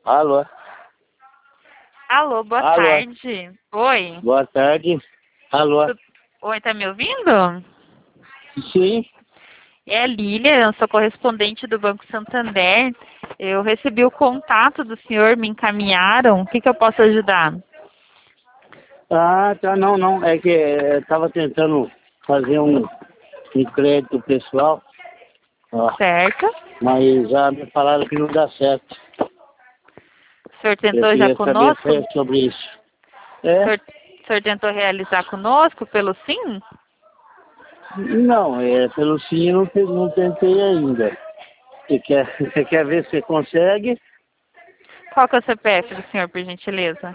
Alô? Alô, boa Alô? tarde. Oi. Boa tarde. Alô? Oi, tá me ouvindo? Sim. É a Lília, eu sou correspondente do Banco Santander. Eu recebi o contato do senhor, me encaminharam. O que eu posso ajudar? Ah, tá, não. É que eu tava tentando fazer um crédito pessoal, ó, Certo. mas já me falaram que não dá certo. O senhor Eu tentou já queria saber conosco? sobre isso. O É? senhor, o senhor tentou realizar conosco pelo SIM? Não, pelo sim eu não tentei ainda. Você quer ver se você consegue? Qual que é o CPF do senhor, por gentileza?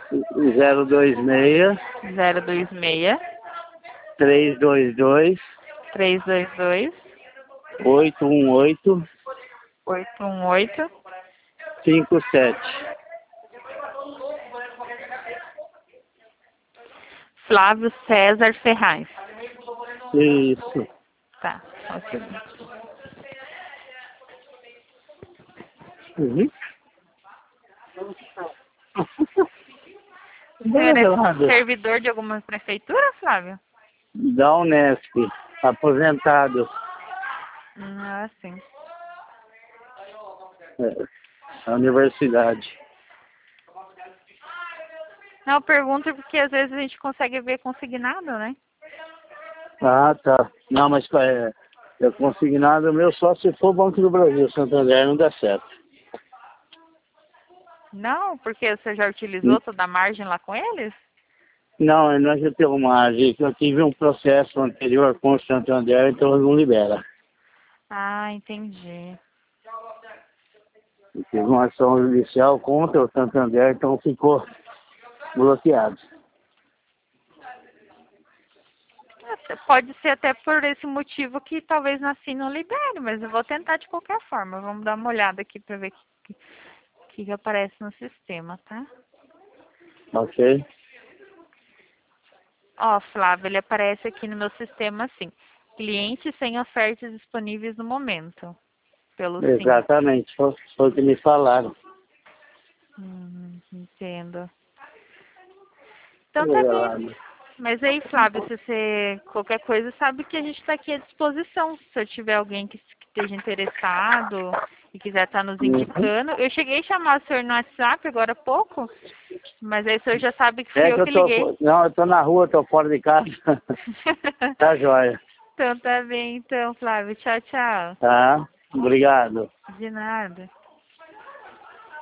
026 026 322 322 818 818. 57. Flávio César Ferraz. Isso. Tá, só um segundo. Uhum. O senhor é Beleza, servidor de alguma prefeitura, Flávio? da Unesp, aposentado. Ah, sim. A universidade. Não, eu pergunto porque às vezes a gente consegue ver consignado, né? Ah, tá. Não, mas eu consignado meu só se for Banco do Brasil, Santander não dá certo. Não, porque você já utilizou toda a margem lá com eles? Não, nós já temos margem. Eu tive um processo anterior com o Santander, então não libera. Ah, entendi. Eu tive uma ação judicial contra o Santander, então ficou bloqueado. Pode ser até por esse motivo que talvez na SIM não libere, mas eu vou tentar de qualquer forma. Vamos dar uma olhada aqui para ver o que aparece no sistema, tá? Ok? Ó, Flávio, ele aparece aqui no meu sistema assim. Cliente sem ofertas disponíveis no momento. Pelo SIM. Exatamente, foi o que me falaram. Entendo. Então tá bem. Mas aí, Flávio, se você qualquer coisa, sabe que a gente está aqui à disposição. Se eu tiver alguém que esteja interessado e quiser estar nos Uhum. indicando. Eu cheguei a chamar o senhor no WhatsApp agora há pouco, mas aí o senhor já sabe que fui É eu que que liguei. não, eu tô na rua, tô fora de casa. Tá joia. Então tá bem, então, Flávio. Tchau, tchau. Tá? Obrigado. De nada.